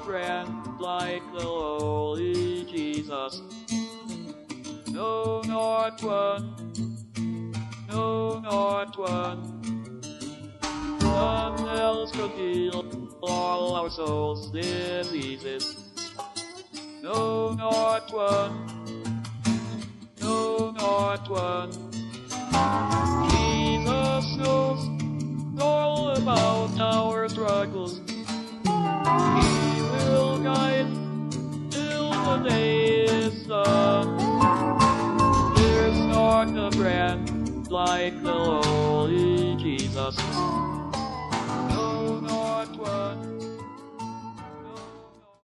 friend like the lowly Jesus. No, not one. No, not one. None else could heal all our souls' diseases. No, not one. No, not one. Jesus knows all about our struggles. He will guide till the day is done. There's not a friend like the lowly Jesus.